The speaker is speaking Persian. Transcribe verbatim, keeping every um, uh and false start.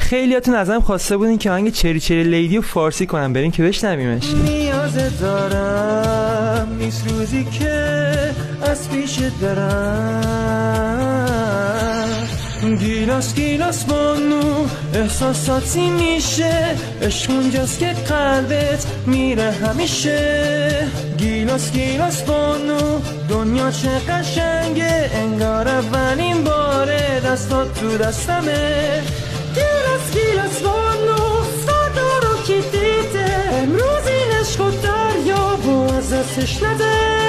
خیلیاتون ازم خواسته بودین که آهنگ چری چری لیدی رو فارسی کنم، بریم که بشنویمش. نیاز دارم نیست روزی که از پیش درم، گیلاس گیلاس بانو احساساتی میشه، عشق اونجاست که قلبت میره همیشه. گیلاس گیلاس بانو دنیا چه قشنگه، انگار اولین باره دستات تو دستمه. گیلاس گیلاس بانو فردا رو کی دیده، امروز این عشق و دریا با از دستش نده.